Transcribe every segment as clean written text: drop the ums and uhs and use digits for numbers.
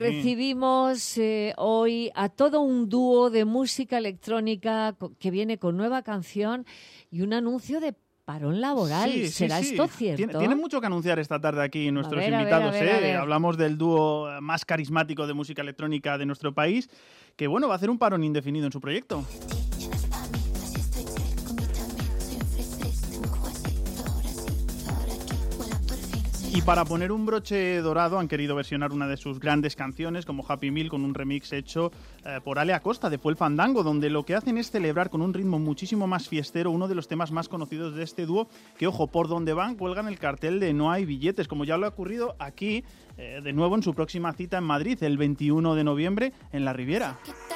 Recibimos hoy a todo un dúo de música electrónica que viene con nueva canción y un anuncio de parón laboral. Sí, ¿Será esto cierto? Tiene mucho que anunciar esta tarde aquí nuestros a invitados. ver. Hablamos del dúo más carismático de música electrónica de nuestro país, que bueno, va a hacer un parón indefinido en su proyecto. Y para poner un broche dorado han querido versionar una de sus grandes canciones como Happy Meal con un remix hecho por Ale Acosta de Fue el Fandango, donde lo que hacen es celebrar con un ritmo muchísimo más fiestero uno de los temas más conocidos de este dúo, que ojo, por donde van cuelgan el cartel de No hay billetes, como ya lo ha ocurrido aquí de nuevo en su próxima cita en Madrid el 21 de noviembre en la Riviera.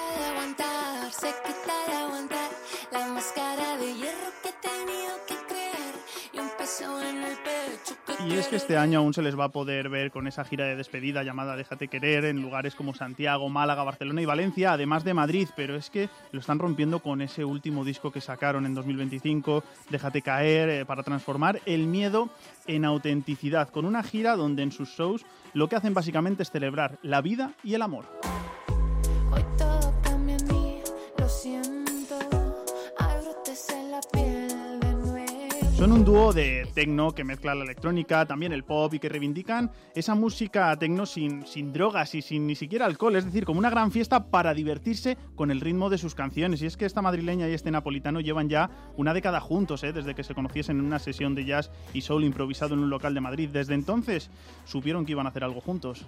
Y es que este año aún se les va a poder ver con esa gira de despedida llamada Déjate Querer en lugares como Santiago, Málaga, Barcelona y Valencia, además de Madrid, pero es que lo están rompiendo con ese último disco que sacaron en 2025, Déjate Caer, para transformar el miedo en autenticidad, con una gira donde en sus shows lo que hacen básicamente es celebrar la vida y el amor. Hoy todo cambia en mí, lo siento, hay brotes en la piel de nuevo. Son un dúo de techno que mezcla la electrónica, también el pop y que reivindican esa música techno sin drogas y sin ni siquiera alcohol, es decir, como una gran fiesta para divertirse con el ritmo de sus canciones. Y es que esta madrileña y este napolitano llevan ya una década juntos, desde que se conociesen en una sesión de jazz y soul improvisado en un local de Madrid. Desde entonces supieron que iban a hacer algo juntos.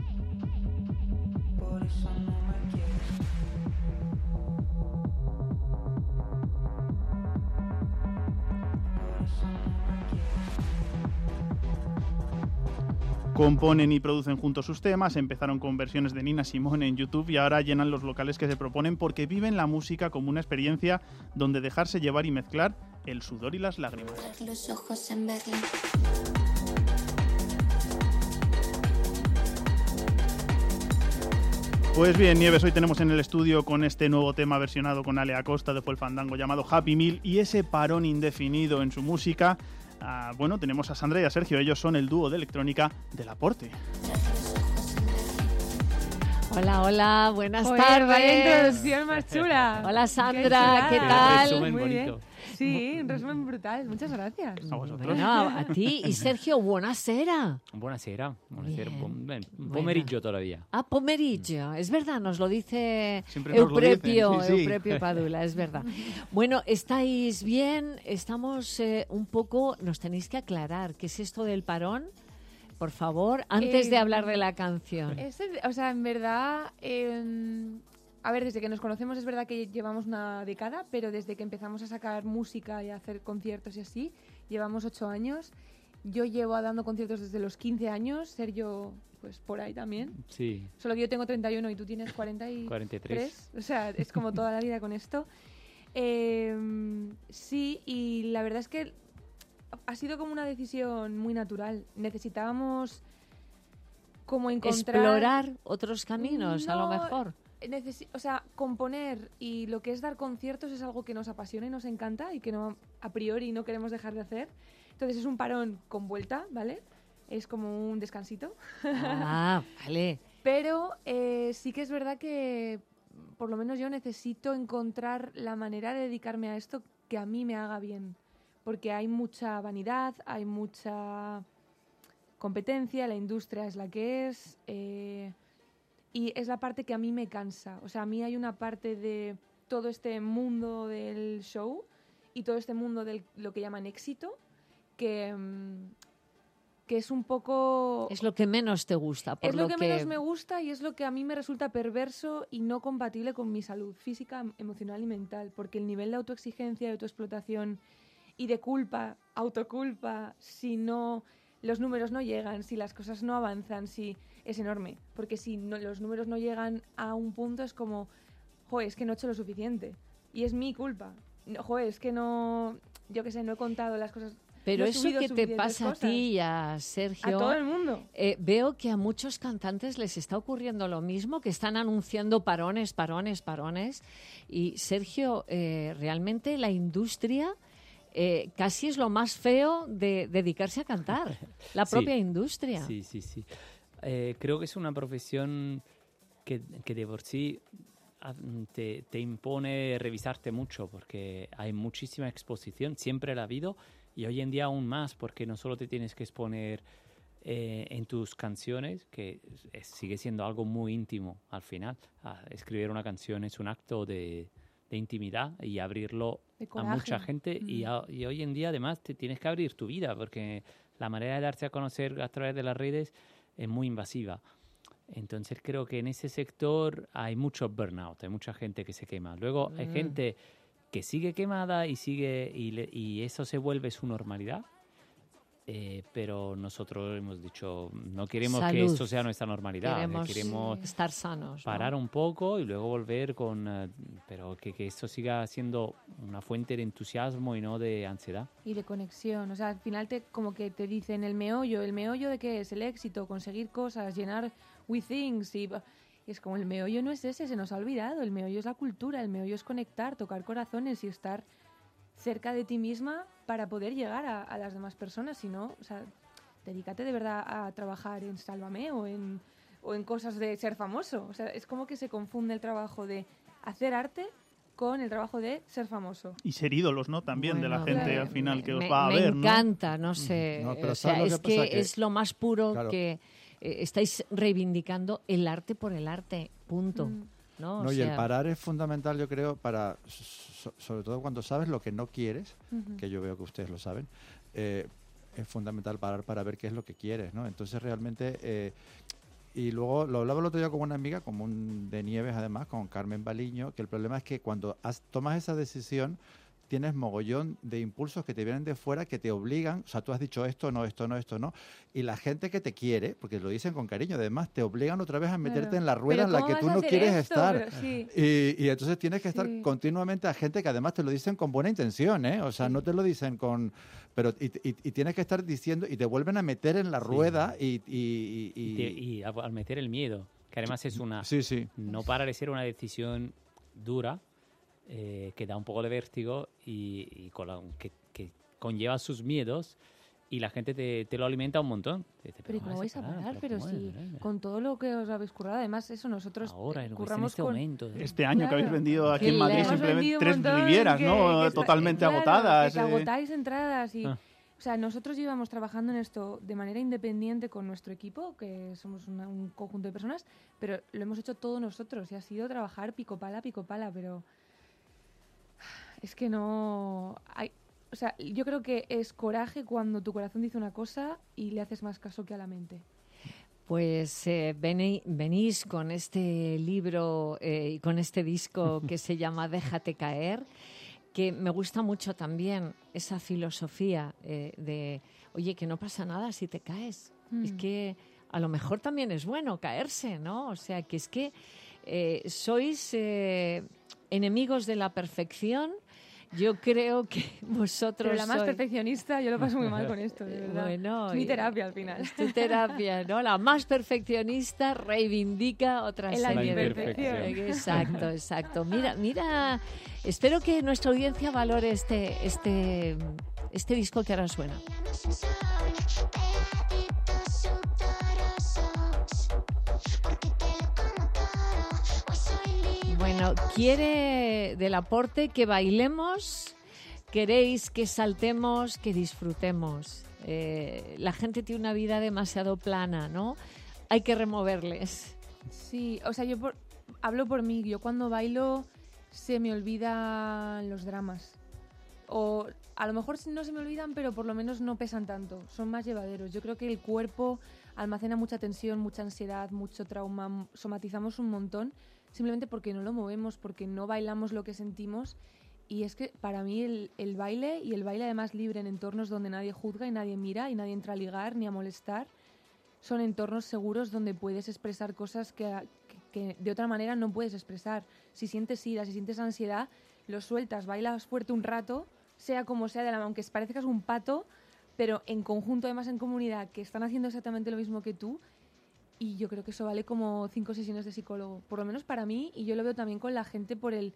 Componen y producen juntos sus temas, empezaron con versiones de Nina Simone en YouTube y ahora llenan los locales que se proponen porque viven la música como una experiencia donde dejarse llevar y mezclar el sudor y las lágrimas. Los ojos en Berlín. Pues bien, Nieves, hoy tenemos en el estudio con este nuevo tema versionado con Ale Acosta de Fue el Fandango llamado Happy Meal y ese parón indefinido en su música. Bueno, tenemos a Sandra y a Sergio, ellos son el dúo de electrónica del Aporte. Hola, buenas Joder, tardes. Vaya introducción más chula. Hola Sandra, ¿qué chulada. tal? Resumen Muy bien. bonito. Sí, un resumen brutal. Muchas gracias. A vosotros. Bueno, a ti y Sergio, buonasera. Buonasera. Bien. Un pomeriggio todavía. Pomeriggio, es verdad, nos lo dice Siempre nos lo Euprepio, dicen, sí, sí. Euprepio Padula, es verdad. Bueno, ¿estáis bien? Estamos un poco, nos tenéis que aclarar, ¿qué es esto del parón? Por favor, antes de hablar de la canción. O sea, en verdad, a ver, desde que nos conocemos es verdad que llevamos una década, pero desde que empezamos a sacar música y a hacer conciertos y así, llevamos 8 años. Yo llevo dando conciertos desde los 15 años, Sergio, pues por ahí también. Sí. Solo que yo tengo 31 y tú tienes 43. O sea, es como toda la vida con esto. Sí, y la verdad es que ha sido como una decisión muy natural. Necesitábamos como encontrar... Explorar otros caminos, a lo mejor. O sea, componer y lo que es dar conciertos es algo que nos apasiona y nos encanta y que no a priori no queremos dejar de hacer. Entonces es un parón con vuelta, ¿vale? Es como un descansito. Vale. Pero sí que es verdad que por lo menos yo necesito encontrar la manera de dedicarme a esto que a mí me haga bien. Porque hay mucha vanidad, hay mucha competencia, la industria es la que es, y es la parte que a mí me cansa. O sea, a mí hay una parte de todo este mundo del show y todo este mundo de lo que llaman éxito que es un poco... Es lo que menos te gusta. Es lo que menos me gusta y es lo que a mí me resulta perverso y no compatible con mi salud física, emocional y mental. Porque el nivel de autoexigencia y autoexplotación y de culpa, autoculpa, si no los números no llegan, si las cosas no avanzan, si es enorme. Porque si no, los números no llegan a un punto es como, joder, es que no he hecho lo suficiente. Y es mi culpa. No, joder, es que no, yo qué sé, no he contado las cosas. Pero no he eso subido que te suficientes pasa cosas. a ti y a Sergio... A todo el mundo. Veo que a muchos cantantes les está ocurriendo lo mismo, que están anunciando parones. Y Sergio, realmente la industria... casi es lo más feo de dedicarse a cantar, la propia industria. Sí. creo que es una profesión que de por sí te impone revisarte mucho, porque hay muchísima exposición, siempre la ha habido, y hoy en día aún más, porque no solo te tienes que exponer en tus canciones, que sigue siendo algo muy íntimo al final. Escribir una canción es un acto de intimidad y abrirlo a mucha gente, y hoy en día además te tienes que abrir tu vida, porque la manera de darse a conocer a través de las redes es muy invasiva. Entonces creo que en ese sector hay mucho burnout, hay mucha gente que se quema. Luego hay gente que sigue quemada y eso se vuelve su normalidad. Pero nosotros hemos dicho, no queremos que esto sea nuestra normalidad. Queremos estar sanos, parar un poco y luego volver pero que esto siga siendo una fuente de entusiasmo y no de ansiedad. Y de conexión. O sea, al final como que te dicen el meollo de qué es el éxito, conseguir cosas, llenar with things. Y es como el meollo no es ese, se nos ha olvidado. El meollo es la cultura, el meollo es conectar, tocar corazones y estar cerca de ti misma para poder llegar a las demás personas. Si no, o sea, dedícate de verdad a trabajar en Sálvame o en cosas de ser famoso. O sea, es como que se confunde el trabajo de hacer arte con el trabajo de ser famoso. Y ser ídolos, ¿no? También de la gente claro. al final que os va a ver, ¿no? Me encanta, no sé. No, pero o sea, ¿sabes es lo que pasa? que es lo más puro, Claro. que estáis reivindicando el arte por el arte, punto. ¿no? No, y el parar es fundamental, yo creo, para sobre todo cuando sabes lo que no quieres, que yo veo que ustedes lo saben, es fundamental parar para ver qué es lo que quieres, ¿no? Entonces realmente, y luego lo hablaba el otro día con una amiga, de Nieves además, con Carmen Baliño, que el problema es que cuando tomas esa decisión, tienes mogollón de impulsos que te vienen de fuera que te obligan, o sea, tú has dicho esto no, y la gente que te quiere, porque lo dicen con cariño, además te obligan otra vez a meterte en la rueda en la que tú no quieres estar. Sí. Y entonces tienes que estar continuamente a gente que además te lo dicen con buena intención, ¿eh? O sea, no te lo dicen pero y tienes que estar diciendo, y te vuelven a meter en la rueda y al meter el miedo, que además es no para de ser una decisión dura, que da un poco de vértigo y que conlleva sus miedos, y la gente te lo alimenta un montón. Pero ¿y cómo vais a parar? Pero si con todo lo que os habéis currado, además eso nosotros ahora, curramos este con... momento. Este año que habéis vendido aquí Qué en Madrid hemos simplemente 3 montón, Rivieras, ¿no? que Totalmente claro, agotadas. Que agotáis entradas y... Ah. O sea, nosotros llevamos trabajando en esto de manera independiente con nuestro equipo, que somos un conjunto de personas, pero lo hemos hecho todos nosotros y ha sido trabajar pico pala, pero es que no hay... O sea, yo creo que es coraje cuando tu corazón dice una cosa y le haces más caso que a la mente. Pues venís con este libro y con este disco que se llama Déjate caer, que me gusta mucho también esa filosofía de, oye, que no pasa nada si te caes. Es que a lo mejor también es bueno caerse, ¿no? O sea, que es que sois enemigos de la perfección. Yo creo que vosotros Pero la más perfeccionista, yo lo paso muy mal con esto, de verdad. Bueno, es mi terapia al final. Es tu terapia, ¿no? La más perfeccionista reivindica otra El serie de... imperfección. Exacto. Mira, espero que nuestra audiencia valore este disco que ahora suena. Bueno, quiere del aporte que bailemos, queréis que saltemos, que disfrutemos. La gente tiene una vida demasiado plana, ¿no? Hay que removerles. Sí, o sea, hablo por mí. Yo cuando bailo se me olvidan los dramas. O a lo mejor no se me olvidan, pero por lo menos no pesan tanto. Son más llevaderos. Yo creo que el cuerpo almacena mucha tensión, mucha ansiedad, mucho trauma. Somatizamos un montón simplemente porque no lo movemos, porque no bailamos lo que sentimos. Y es que para mí el baile, y el baile además libre en entornos donde nadie juzga y nadie mira y nadie entra a ligar ni a molestar, son entornos seguros donde puedes expresar cosas que de otra manera no puedes expresar. Si sientes ira, si sientes ansiedad, lo sueltas, bailas fuerte un rato, sea como sea, aunque parezcas un pato, pero en conjunto, además en comunidad, que están haciendo exactamente lo mismo que tú. Y yo creo que eso vale como 5 sesiones de psicólogo, por lo menos para mí, y yo lo veo también con la gente por el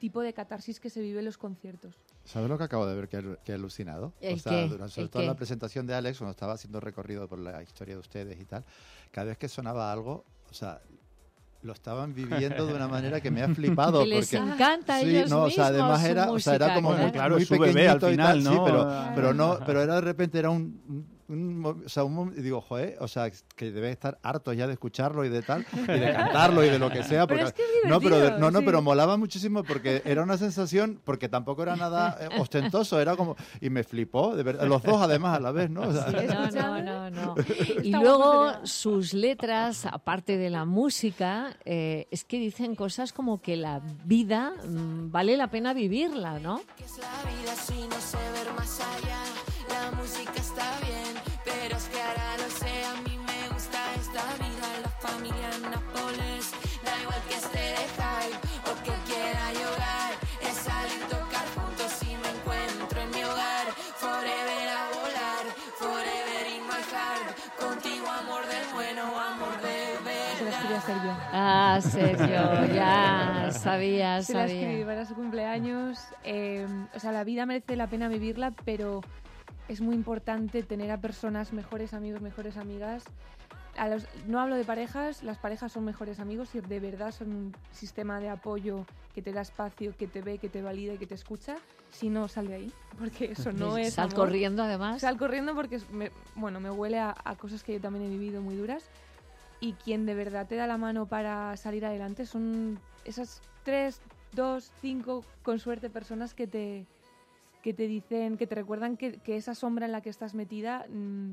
tipo de catarsis que se vive en los conciertos. ¿Sabes lo que acabo de ver que he alucinado? ¿El O sea, qué? durante sobre ¿El todo en qué? la presentación de Alex, cuando estaba haciendo recorrido por la historia de ustedes y tal, cada vez que sonaba algo, o sea, lo estaban viviendo de una manera que me ha flipado. Que les porque, encanta a sí, ellos no, o sea, mismos además su era, o sea, era música, como Bueno, muy, claro, muy es su bebé al pequeñito y final, tal, sí, ¿no? pero era de repente era o sea, y digo, joder, o sea, que debe estar harto ya de escucharlo y de tal, y de cantarlo y de lo que sea. Pero Porque, es que es divertido, sí. pero molaba muchísimo porque era una sensación, porque tampoco era nada ostentoso, era como, y me flipó, de verdad, los dos además a la vez, ¿no? O sea, No. Y Está luego guapo, sería. sus letras, aparte de la música, es que dicen cosas como que la vida vale la pena vivirla, ¿no? Que es la vida si no sé ver más allá. La música está bien, pero es que ahora lo sé. A mí me gusta esta vida, la familia en Nápoles. Da igual que esté de hype o que quiera llorar. Es salir, tocar juntos y me encuentro en mi hogar. Forever a volar, forever in my heart. Contigo amor del bueno, amor de Se la escribí a verdad. Sergio. Ah, Sergio, ya sabía. Se la escribí para su cumpleaños. O sea, la vida merece la pena vivirla, pero es muy importante tener a personas, mejores amigos, mejores amigas. No hablo de parejas, las parejas son mejores amigos y de verdad son un sistema de apoyo que te da espacio, que te ve, que te valida y que te escucha. Si no, sal de ahí, porque eso no es Sal amor. corriendo, además. Sal corriendo porque me huele a cosas que yo también he vivido muy duras. Y quien de verdad te da la mano para salir adelante son esas 3, 2, 5, con suerte, personas que te dicen, que te recuerdan que esa sombra en la que estás metida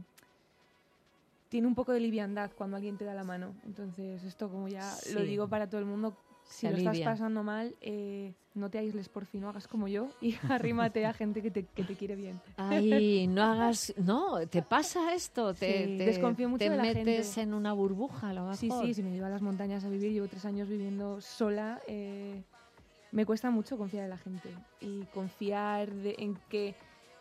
tiene un poco de liviandad cuando alguien te da la mano. Entonces, esto, como ya Sí. lo digo para todo el mundo, si Se lo estás alivia. pasando mal, no te aísles, por fin, no hagas como yo y arrímate a gente que te quiere bien. Ay, no hagas... No, te pasa esto, Sí, desconfío mucho te de la metes gente. en una burbuja, a lo mejor. Sí, si me iba a las montañas a vivir, llevo 3 años viviendo sola, me cuesta mucho confiar en la gente y confiar en que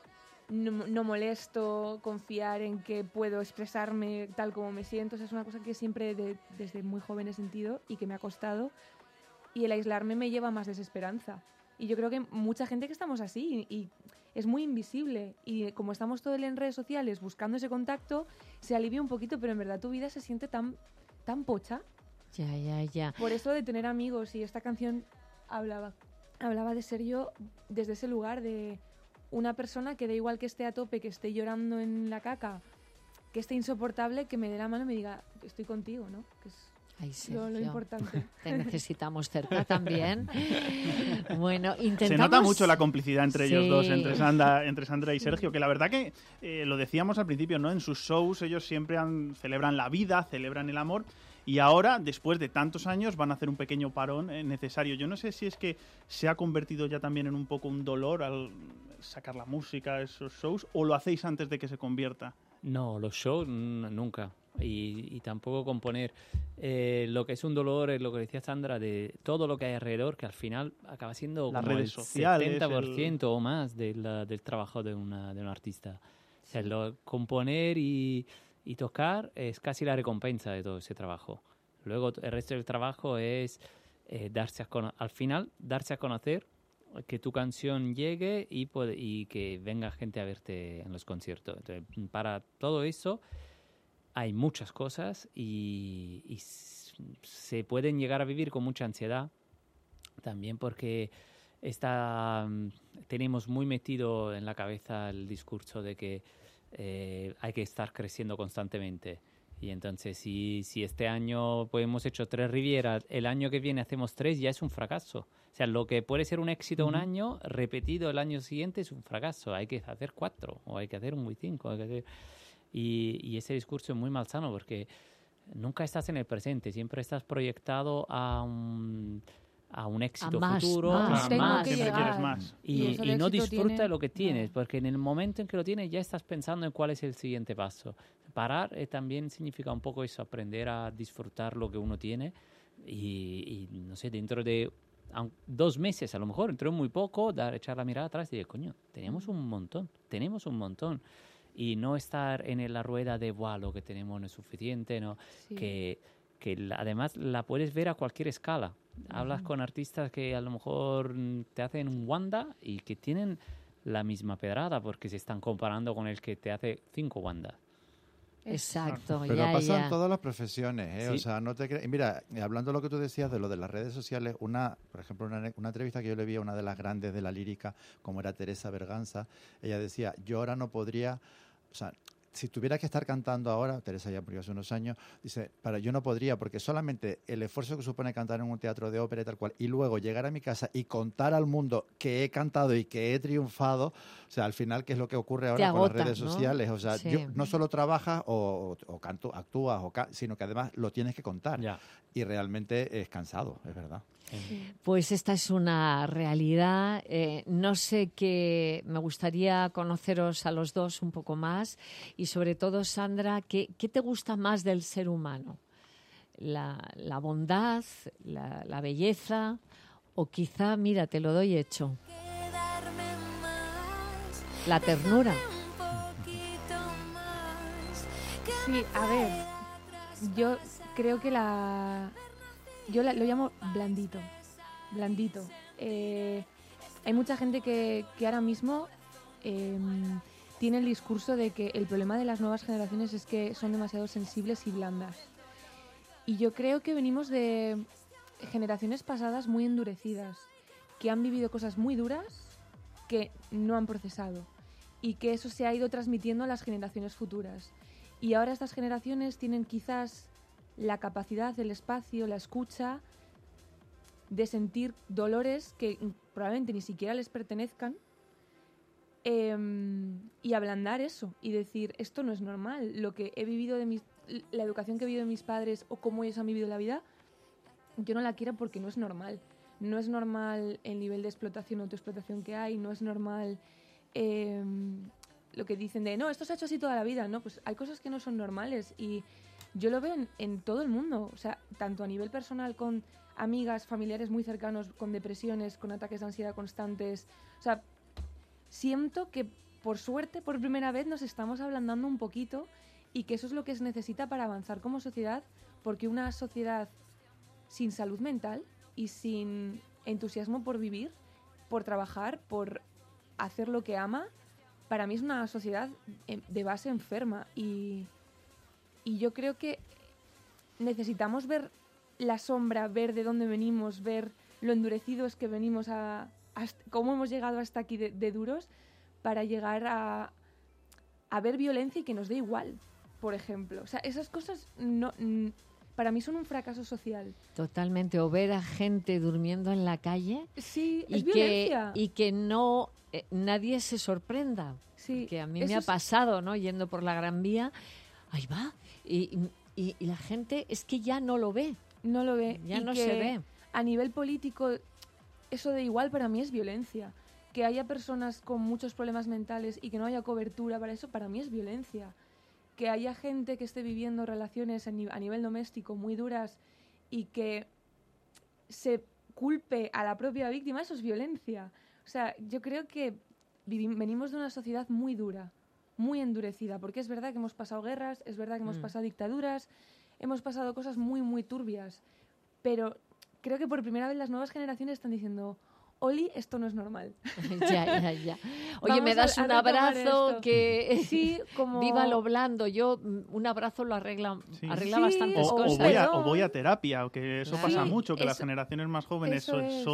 no molesto, confiar en que puedo expresarme tal como me siento. O sea, es una cosa que siempre desde muy joven he sentido y que me ha costado, y el aislarme me lleva a más desesperanza. Y yo creo que mucha gente que estamos así y es muy invisible, y como estamos todo el día en redes sociales buscando ese contacto, se alivia un poquito, pero en verdad tu vida se siente tan pocha. Ya. Por eso de tener amigos, y esta canción hablaba de ser yo desde ese lugar de una persona que da igual que esté a tope, que esté llorando en la caca, que esté insoportable, que me dé la mano y me diga, estoy contigo, ¿no? Que es Ay, lo Sergio, importante. te necesitamos cerca también. Bueno, intentamos... Se nota mucho la complicidad entre ellos Sí. dos, entre Sandra y Sergio, que la verdad que lo decíamos al principio, ¿no? En sus shows ellos siempre celebran la vida, celebran el amor, y ahora, después de tantos años, van a hacer un pequeño parón necesario. Yo no sé si es que se ha convertido ya también en un poco un dolor al sacar la música, esos shows, o lo hacéis antes de que se convierta. No, los shows nunca. Y tampoco componer. Lo que es un dolor es lo que decía Sandra, de todo lo que hay alrededor, que al final acaba siendo Las como redes el sociales, 70% o más del trabajo de un artista. O sea, componer y tocar es casi la recompensa de todo ese trabajo. Luego el resto del trabajo es al final darse a conocer, que tu canción llegue y que venga gente a verte en los conciertos. Entonces, para todo eso hay muchas cosas y se pueden llegar a vivir con mucha ansiedad también, porque tenemos muy metido en la cabeza el discurso de que hay que estar creciendo constantemente. Y entonces, si este año pues, hemos hecho 3 Rivieras, el año que viene hacemos 3, ya es un fracaso. O sea, lo que puede ser un éxito un año, repetido el año siguiente, es un fracaso. Hay que hacer 4, o hay que hacer un 5. Y ese discurso es muy malsano, porque nunca estás en el presente, siempre estás proyectado a un éxito más, futuro, más, a tengo más. que Siempre llegar. quieres más. Y eso el Y no éxito disfruta tiene- de lo que tienes, no. porque en el momento en que lo tienes ya estás pensando en cuál es el siguiente paso. Parar también significa un poco eso, aprender a disfrutar lo que uno tiene y no sé, dentro de 2 meses a lo mejor, dentro de muy poco, echar la mirada atrás y decir, coño, tenemos un montón. Y no estar en la rueda de, lo que tenemos no es suficiente, ¿no? Sí. Que además la puedes ver a cualquier escala. hablas con artistas que a lo mejor te hacen un Wanda y que tienen la misma pedrada porque se están comparando con el que te hace 5 Wanda. Exacto, Pero pasa en todas las profesiones, ¿eh? Sí. O sea, no te crees. Mira, hablando de lo que tú decías de lo de las redes sociales, por ejemplo, una entrevista que yo le vi a una de las grandes de la lírica, como era Teresa Berganza, ella decía, yo ahora no podría, o sea, si tuviera que estar cantando ahora, Teresa ya murió hace unos años, dice, yo no podría, porque solamente el esfuerzo que supone cantar en un teatro de ópera y tal cual, y luego llegar a mi casa y contar al mundo que he cantado y que he triunfado, o sea, al final, ¿qué es lo que ocurre ahora con las redes sociales? O sea, no solo trabajas o actúas, sino que además lo tienes que contar. Ya. Y realmente es cansado, es verdad. Pues esta es una realidad. No sé qué, me gustaría conoceros a los dos un poco más y sobre todo, Sandra, ¿qué te gusta más del ser humano? ¿La bondad, la belleza o quizá, mira, te lo doy hecho, la ternura? Sí, a ver, yo creo que lo llamo blandito. Hay mucha gente que ahora mismo tiene el discurso de que el problema de las nuevas generaciones es que son demasiado sensibles y blandas. Y yo creo que venimos de generaciones pasadas muy endurecidas, que han vivido cosas muy duras que no han procesado y que eso se ha ido transmitiendo a las generaciones futuras. Y ahora estas generaciones tienen quizás la capacidad, el espacio, la escucha de sentir dolores que probablemente ni siquiera les pertenezcan y ablandar eso y decir, esto no es normal, lo que he vivido la educación que he vivido de mis padres o cómo ellos han vivido la vida, yo no la quiero porque no es normal. No es normal el nivel de explotación o autoexplotación que hay, no es normal lo que dicen de, no, esto se ha hecho así toda la vida, ¿no? Pues hay cosas que no son normales y yo lo veo en todo el mundo, o sea, tanto a nivel personal con amigas, familiares muy cercanos, con depresiones, con ataques de ansiedad constantes, o sea, siento que por suerte, por primera vez nos estamos ablandando un poquito y que eso es lo que se necesita para avanzar como sociedad, porque una sociedad sin salud mental y sin entusiasmo por vivir, por trabajar, por hacer lo que ama, para mí es una sociedad de base enferma y yo creo que necesitamos ver la sombra, ver de dónde venimos, ver lo endurecidos que venimos cómo hemos llegado hasta aquí de duros para llegar a ver violencia y que nos dé igual, por ejemplo. O sea, esas cosas para mí son un fracaso social. Totalmente. O ver a gente durmiendo en la calle sí, es violencia. Y que no nadie se sorprenda. Sí, que a mí me ha pasado, ¿no? Yendo por la Gran Vía, ahí va. Y la gente es que ya no lo ve. No lo ve. Ya y no se ve. A nivel político, eso de igual para mí es violencia. Que haya personas con muchos problemas mentales y que no haya cobertura para eso, para mí es violencia. Que haya gente que esté viviendo relaciones a nivel doméstico muy duras y que se culpe a la propia víctima, eso es violencia. O sea, yo creo que venimos de una sociedad muy dura, muy endurecida, porque es verdad que hemos pasado guerras, es verdad que hemos pasado dictaduras, hemos pasado cosas muy, muy turbias, pero creo que por primera vez las nuevas generaciones están diciendo, Oli, esto no es normal. Ya. Oye, Vamos me das un abrazo que sí, como... viva lo blando. Yo, un abrazo lo arregla bastantes cosas. O voy a terapia, que eso pasa mucho, que las generaciones más jóvenes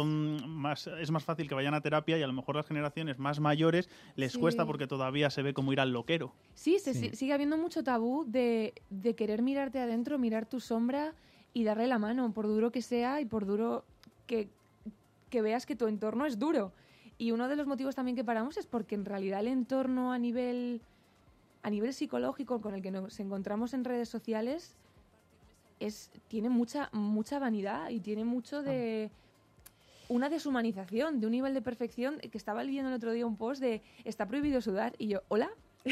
es más fácil que vayan a terapia y a lo mejor las generaciones más mayores les cuesta porque todavía se ve como ir al loquero. Sí, sigue habiendo mucho tabú de querer mirarte adentro, mirar tu sombra y darle la mano, por duro que sea y por duro que veas que tu entorno es duro. Y uno de los motivos también que paramos es porque en realidad el entorno a nivel psicológico con el que nos encontramos en redes sociales tiene mucha vanidad y tiene mucho de una deshumanización, de un nivel de perfección que estaba leyendo el otro día un post de está prohibido sudar y yo, ¿hola?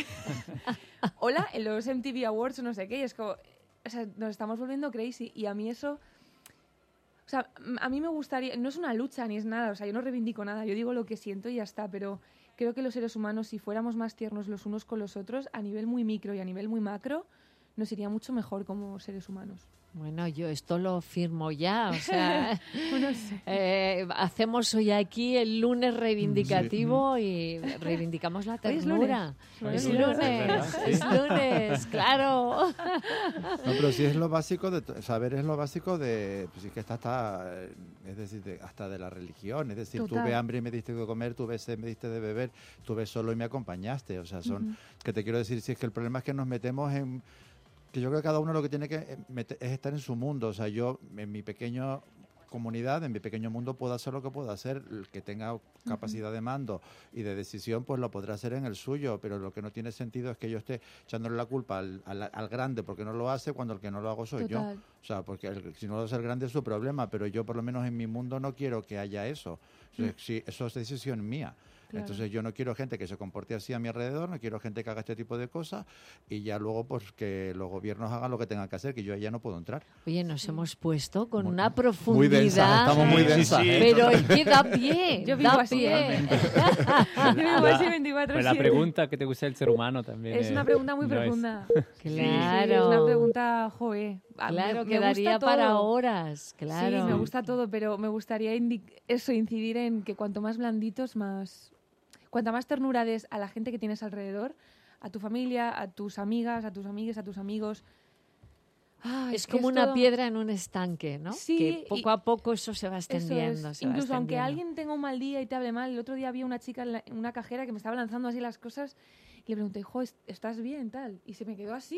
¿Hola? En los MTV Awards o no sé qué, y es como, o sea, nos estamos volviendo crazy y a mí eso... O sea, a mí me gustaría... No es una lucha ni es nada, o sea, yo no reivindico nada, yo digo lo que siento y ya está, pero creo que los seres humanos, si fuéramos más tiernos los unos con los otros, a nivel muy micro y a nivel muy macro, nos iría mucho mejor como seres humanos. Bueno, yo esto lo firmo ya, o sea, No sé. hacemos hoy aquí el lunes reivindicativo y reivindicamos la Hoy es ternura. lunes. Es Hoy es lunes, es lunes, claro. No, pero sí es lo básico saber es lo básico de, pues es que es decir, hasta de la religión, es decir, Total. tuve hambre y me diste de comer, tuve sed, me diste de beber, tuve solo y me acompañaste, o sea, que te quiero decir, si es que el problema es que nos metemos en, que yo creo que cada uno lo que tiene que es estar en su mundo, o sea, yo en mi pequeño comunidad, en mi pequeño mundo puedo hacer lo que puedo hacer, el que tenga capacidad de mando y de decisión pues lo podrá hacer en el suyo, pero lo que no tiene sentido es que yo esté echándole la culpa al grande porque no lo hace cuando el que no lo hago soy Total. yo, o sea, porque si no lo hace el grande es su problema, pero yo por lo menos en mi mundo no quiero que haya eso, o sea, sí, eso es decisión mía. Claro. Entonces yo no quiero gente que se comporte así a mi alrededor, no quiero gente que haga este tipo de cosas y ya luego pues que los gobiernos hagan lo que tengan que hacer, que yo ya no puedo entrar. Oye, nos hemos puesto con una Muy profundidad. densa, estamos muy Sí, densas. sí, sí. Pero es que da pie, Yo vivo da así, pie. Yo vivo así 24/7. Pues la pregunta que te gusta el ser humano también. Es una pregunta muy no es- profunda. Claro. Sí, es una pregunta, joe. Claro, Me quedaría gusta para todo. horas, claro. Sí, me gusta todo, pero me gustaría incidir en que cuanto más blanditos, cuanta más ternura des a la gente que tienes alrededor, a tu familia, a tus amigas, a tus amigues, a tus amigos. Es como una piedra en un estanque, ¿no? Sí, que poco y- a poco eso se va Eso extendiendo. es. se va Incluso aunque extendiendo. alguien tenga un mal día y te hable mal, el otro día había una chica en una cajera que me estaba lanzando así las cosas y le pregunté, ¿estás bien? Tal. Y se me quedó así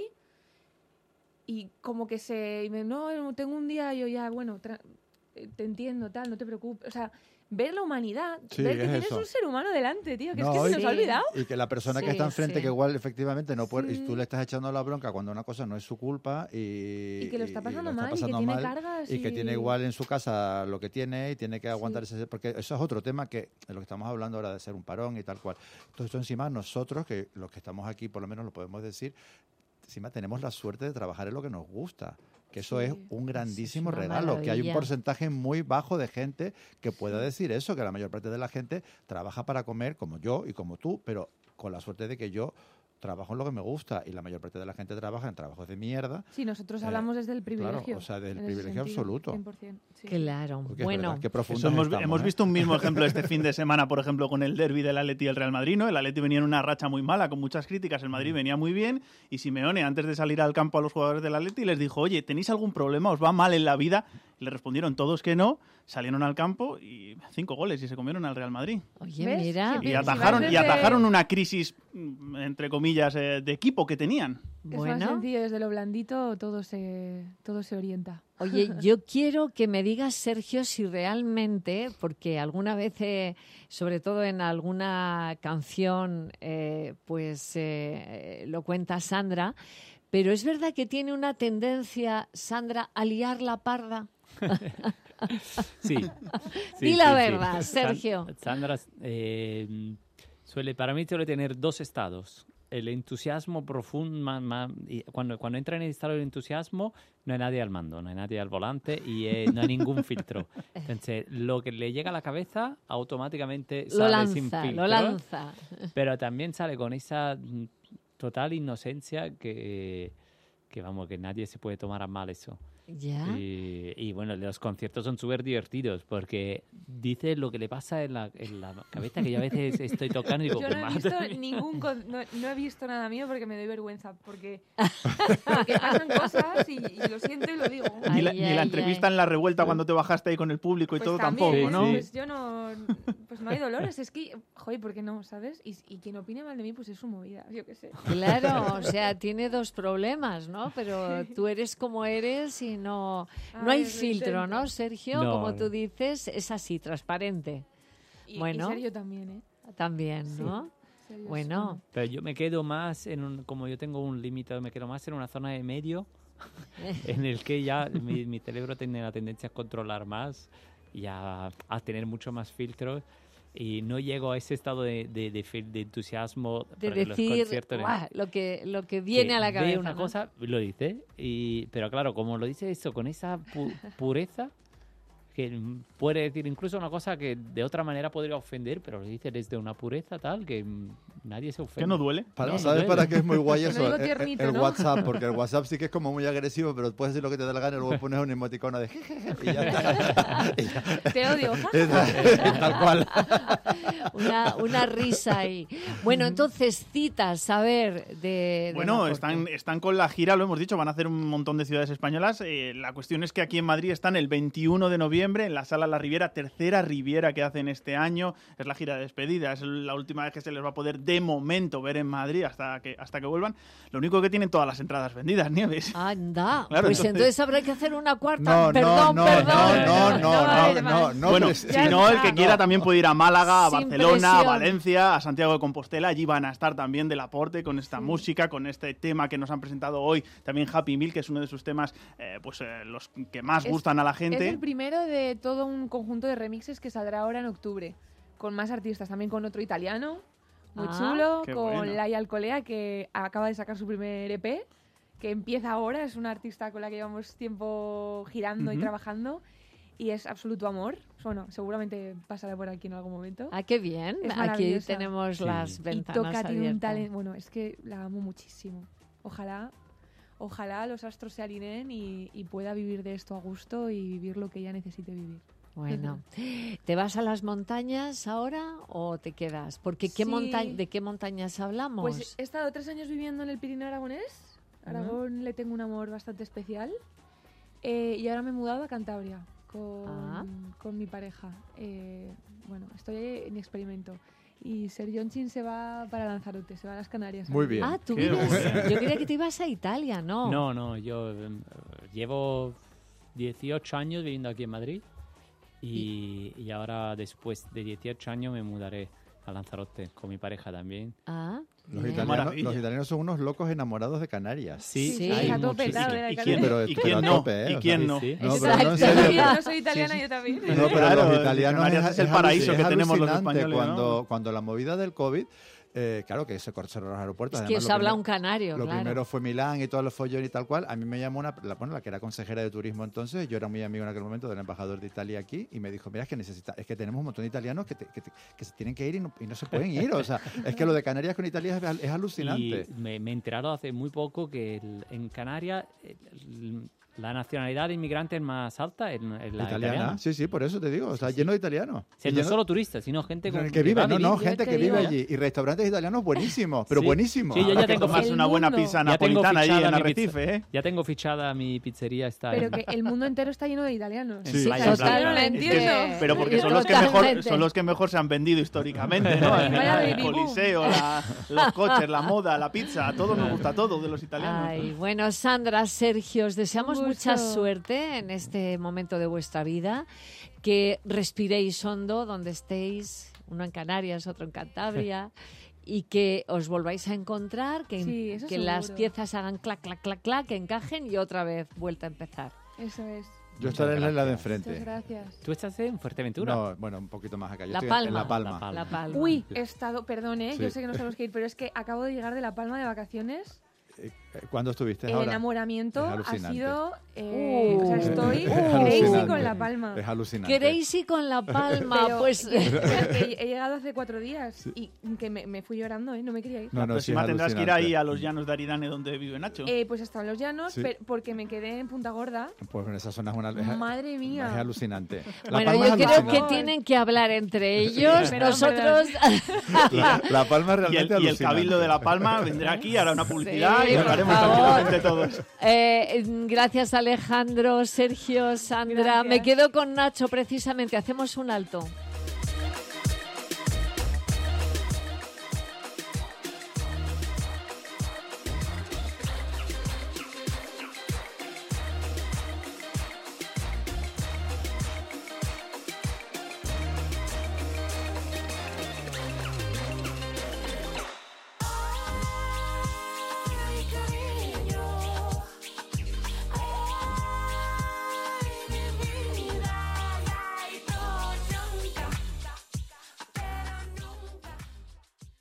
y como que no, tengo un día y yo ya, bueno, te entiendo, tal, no te preocupes. O sea, ver la humanidad, Sí, ver que es tienes eso. un ser humano delante, tío, que es No, que se y- nos ha olvidado. Y que la persona que Sí, está enfrente, sí. que igual efectivamente no puede, y Sí. tú le estás echando la bronca cuando una cosa no es su culpa Y que lo está pasando mal, y que pasando tiene mal, cargas y que y- tiene igual en su casa lo que tiene y tiene que aguantar ese, porque eso es otro tema que de lo que estamos hablando ahora de hacer un parón y tal cual. Entonces esto encima nosotros, que los que estamos aquí por lo menos lo podemos decir, encima tenemos la suerte de trabajar en lo que nos gusta. Que eso Sí. es un grandísimo una regalo, que hay un maravilla. porcentaje muy bajo de gente que pueda decir eso, que la mayor parte de la gente trabaja para comer como yo y como tú, pero con la suerte de que yo trabajo en lo que me gusta y la mayor parte de la gente trabaja en trabajos de mierda. Sí, nosotros hablamos desde el privilegio. Claro, o sea, del en ese privilegio sentido, absoluto. 100%, sí. Claro, Porque es bueno. verdad, qué profundos Eso estamos, hemos ¿eh? visto un mismo ejemplo este fin de semana, por ejemplo, con el derbi del Atleti y el Real Madrid, ¿no? El Atleti venía en una racha muy mala, con muchas críticas, el Madrid venía muy bien, y Simeone, antes de salir al campo a los jugadores del Atleti, les dijo, oye, ¿tenéis algún problema? ¿Os va mal en la vida? Le respondieron todos que no, salieron al campo y 5 goles y se comieron al Real Madrid. Oye, ¿Ves? mira. Sí, Y si atajaron, vas y desde- atajaron una crisis, entre comillas, de equipo que tenían. Es más Bueno, sencillo, desde lo blandito todo se orienta. oye, yo quiero que me digas, Sergio, si realmente, porque alguna vez, sobre todo en alguna canción, lo cuenta Sandra, pero es verdad que tiene una tendencia, Sandra, a liar la parda. Sí. Di la verdad, Sergio. Sandra para mí suele tener dos estados. El entusiasmo profundo, y cuando entra en el estado de entusiasmo, no hay nadie al mando, no hay nadie al volante y no hay ningún filtro. Entonces, lo que le llega a la cabeza automáticamente Lo sale sin lanza, filtro. lo lanza. Pero también sale con esa total inocencia que vamos, que nadie se puede tomar a mal eso. Ya. Y bueno, los conciertos son súper divertidos porque dice lo que le pasa en la cabeza, que yo a veces estoy tocando y digo, Yo "Qué no he madre". visto no he visto nada mío porque me doy vergüenza, porque pasan cosas y lo siento y lo digo. Ni la, Ay, ni la ay, entrevista ay. en la revuelta cuando te bajaste ahí con el público y Pues todo también, tampoco, ¿no? Sí. Pues yo pues no hay dolores, es que, joder, ¿por qué no, sabes? Y quien opine mal de mí, pues es su movida, yo qué sé. Claro, o sea, tiene dos problemas, ¿no? Pero tú eres como eres y no hay Ay, lo filtro, intento. ¿no, Sergio? No, Como no. tú dices, es así, transparente. Bueno. Y serio también, ¿eh? También, ¿no? Serio, Bueno, Pero yo me quedo más como yo tengo un límite, me quedo más en una zona de medio en el que ya mi cerebro tiene la tendencia a controlar más y a tener mucho más filtros y no llego a ese estado de entusiasmo de para los decir conciertos. "Guau", lo que viene a la Ve cabeza. una ¿no? cosa, lo dice, pero claro, como lo dice eso con esa pureza, que puede decir incluso una cosa que de otra manera podría ofender, pero lo dice desde una pureza tal que nadie se ofende. ¿Que no duele? ¿Sabes para qué es muy guay No eso? digo tiernito, el ¿no? WhatsApp, porque el WhatsApp sí que es como muy agresivo, pero puedes decir lo que te da la gana y luego pones un emoticono de jejeje y ya está. Y ya. Te odio. Tal cual. Una risa ahí. Bueno, entonces, citas, a ver, Bueno, deporte. están con la gira, lo hemos dicho, van a hacer un montón de ciudades españolas. La cuestión es que aquí en Madrid están el 21 de noviembre en la Sala La Riviera, tercera Riviera que hacen este año. Es la gira de despedida, es la última vez que se les va a poder de momento ver en Madrid hasta que vuelvan. Lo único que tienen todas las entradas vendidas, Nieves. Anda, Claro, pues entonces habrá que hacer una cuarta. Perdón. No, Bueno, pero si no, el que quiera también puede ir a Málaga, a Sin Barcelona, a presión. Valencia, a Santiago de Compostela. Allí van a estar también del aporte con esta música, con este tema que nos han presentado hoy. También Happy Meal, que es uno de sus temas los que más gustan a la gente. Es el primero de todo un conjunto de remixes que saldrá ahora en octubre, con más artistas, también con otro italiano, muy chulo, qué con bueno. Laia Alcolea, que acaba de sacar su primer EP, que empieza ahora, es una artista con la que llevamos tiempo girando y trabajando, y es absoluto amor. Bueno, seguramente pasará por aquí en algún momento. Ah, qué bien. Es Aquí maravillosa. tenemos las Y ventanas toca, tiene un abiertas. talento. Bueno, es que la amo muchísimo. Ojalá los astros se alineen y pueda vivir de esto a gusto y vivir lo que ella necesite vivir. Bueno, ¿te vas a las montañas ahora o te quedas? Porque Sí. ¿de qué montañas hablamos? Pues he estado 3 años viviendo en el Pirineo aragonés. Aragón le tengo un amor bastante especial. Y ahora me he mudado a Cantabria con mi pareja. Bueno, estoy en experimento. Y Serjonchin se va para Lanzarote, se va a las Canarias. Muy bien. Ah, tú Qué vives. bueno. Yo creía que te ibas a Italia, ¿no? No, yo llevo 18 años viviendo aquí en Madrid y ahora después de 18 años me mudaré a Lanzarote con mi pareja también. Ah, Los bien. italianos son unos locos enamorados de Canarias. Sí, hay a tope, muchísimo. claro, ¿Y Canarias. quién, Pero- y pero quién a no? tope, ¿eh? ¿Y O quién sea, no? sí. No, pero no, en serio. Exacto. Yo no soy italiana, yo también. No, pero Claro, los italianos Canarias es el paraíso que tenemos los alucinante españoles, ¿no? cuando la movida del COVID, claro que se cortaron los aeropuertos. Es que además, os lo habla primero- un canario, Lo claro. primero fue Milán y todo el follón y tal cual. A mí me llamó la que era consejera de turismo entonces. Yo era muy amigo en aquel momento del embajador de Italia aquí y me dijo, mira, es que tenemos un montón de italianos que se tienen que ir y no se pueden ir. O sea, es que lo de Canarias con Italia es alucinante. Y me he enterado hace muy poco que en Canarias la nacionalidad de inmigrante es más alta en la italiana. Sí, por eso te digo. O sea, lleno de italianos. O sea, Y no lleno- solo turistas, sino gente que que vive, va a no, vivir. gente te que vive digo. allí. Y restaurantes italianos buenísimos, pero Sí. buenísimos. Sí, yo Habrá ya que tengo tomarse el una buena mundo. pizza Ya tengo napolitana ahí fichada en mi Arrecife, pizza- ¿eh? Ya tengo fichada mi pizzería, está Pero en- que el mundo entero está lleno de italianos. En Sí, Playa Blanca. totalmente. Entiendo. Pero porque son Totalmente. los que mejor se han vendido históricamente, ¿no? Vaya El baby boom. coliseo, los coches, la moda, la pizza, a todos nos gusta todo de los italianos. Ay, bueno, Sandra, Sergio, os deseamos Un mucha gusto. suerte en este momento de vuestra vida, que respiréis hondo donde estéis, uno en Canarias, otro en Cantabria, y que os volváis a encontrar, que, Sí, eso que las seguro. piezas hagan clac, clac, clac, clac, que encajen y otra vez vuelta a empezar. Eso es. Yo estaré en la de Muchas enfrente. gracias. ¿Tú estás en Fuerteventura? No, bueno, un poquito más acá. Yo La estoy Palma. en La Palma. La Palma. La Palma. Uy, he estado, perdón, Sí. yo sé que no tenemos que ir, pero es que acabo de llegar de La Palma de vacaciones. ¿Cuándo estuviste El ahora? enamoramiento Es ha alucinante. sido... o sea, estoy Es crazy alucinante. con La Palma. Es alucinante. Crazy con La Palma, Pero pues... he llegado hace 4 días y que me fui llorando, no me quería ir. No, La no, sí, próxima es tendrás que ir alucinante. ahí a los llanos de Aridane donde vive Nacho. Pues hasta en Los Llanos, Sí. porque me quedé en Punta Gorda. Pues en esa zona es una... Madre mía. Es alucinante. La Bueno, Palma yo es creo alucinante. que tienen que hablar entre ellos. Perdón, Nosotros... La Palma es Y realmente el alucinante. Cabildo de La Palma vendrá aquí, hará una publicidad Sí, y por hablaremos favor. tranquilamente todos. Gracias Alejandro, Sergio, Sandra. Gracias. Me quedo con Nacho precisamente. Hacemos un alto.